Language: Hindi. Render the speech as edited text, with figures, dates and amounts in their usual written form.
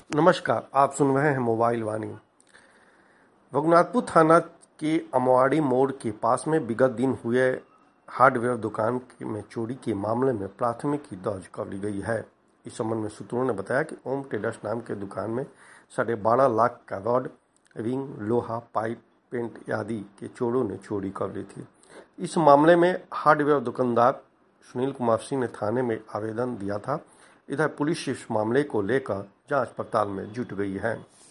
नमस्कार, आप सुन रहे हैं मोबाइल वाणी। रघुनाथपुर थाना के अमवाड़ी मोड़ के पास में विगत दिन हुए हार्डवेयर दुकान में चोरी के मामले में प्राथमिकी दर्ज कर ली गई है। इस संबंध में सूत्रों ने बताया कि ओम ट्रेडर्स नाम के दुकान में 12.5 लाख का रॉड, रिंग, लोहा, पाइप, पेंट आदि के चोरों ने चोरी कर ली थी। इस मामले में हार्डवेयर दुकानदार सुनील कुमार सिंह ने थाने में आवेदन दिया था। इधर पुलिस इस मामले को लेकर जांच पड़ताल में जुट गई है।